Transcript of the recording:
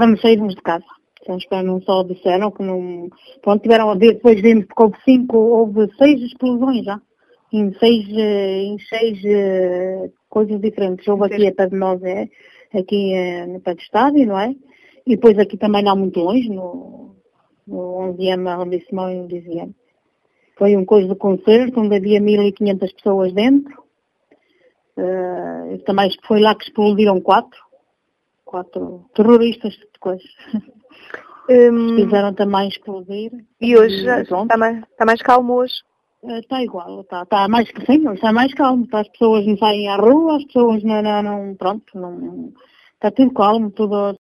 para nos sairmos de casa. Então, não só disseram que não... Pronto, tiveram a ver, depois vimos que houve 6 explosões já. Em seis coisas diferentes. Houve aqui a pé de nós, aqui no pé do estádio, não é? E depois aqui também não muito longe, no 11º arrondissement e no 10º. Foi um coisa de concerto, onde havia 1.500 pessoas dentro. Também foi lá que explodiram 4 terroristas de coisas. Fizeram também explodir. E hoje está mais calmo hoje? Está igual, está mais que sim, está mais calmo. As pessoas não saem à rua, as pessoas não pronto, não, está tudo calmo, tudo